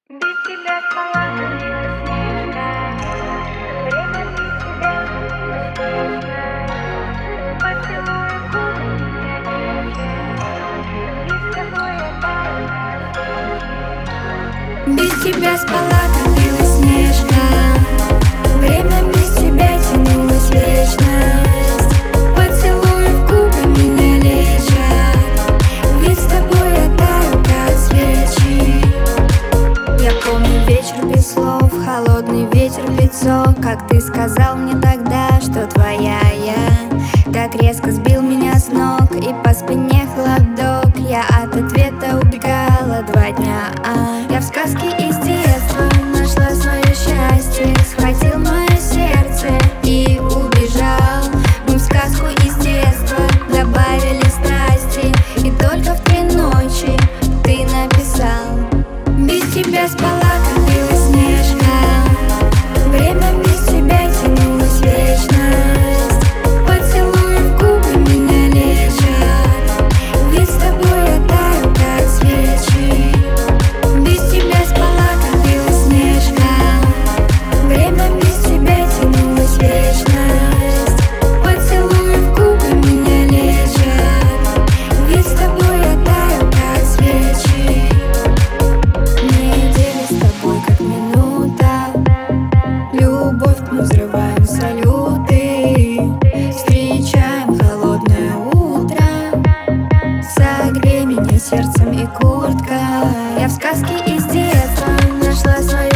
Без тебя спала, снилась снежная. Время без тебя бесконечно. Поцелуй в губы меня нежно. Ведь с тобой я таю на свече. Без тебя спала, томилась снежка. Время без тебя тянулась вечность. Поцелуи в губы меня лечат. Ведь с тобой я таю, как свечи. Я помню вечер без слов, холодный ветер в лицо. Как ты сказал мне тогда, что твоя я. Так резко сбил меня с ног, и по спине холодок. Я от ответа убегала 2 дня. Я в сказке из детства нашла свое счастье. Схватил мое сердце и убежал. Мы в сказку из детства добавили страсти. И только в 3 ночи ты написал: без тебя спала, томилась снежка. Время без тебя тянулась вечность. Поцелуи в губы меня лечат. Ведь с тобой я таю, как свечи. Без тебя спала, томилась снежка. Время без тебя тянулась вечность. Поцелуи в губы меня лечат. Ведь с тобой я таю, как свечи. Недели с тобой как минута. Любовь мы взрываем салюты. Встречаем холодное утро. Согрей меня сердцем и куртка. Я в сказке из детства нашла свою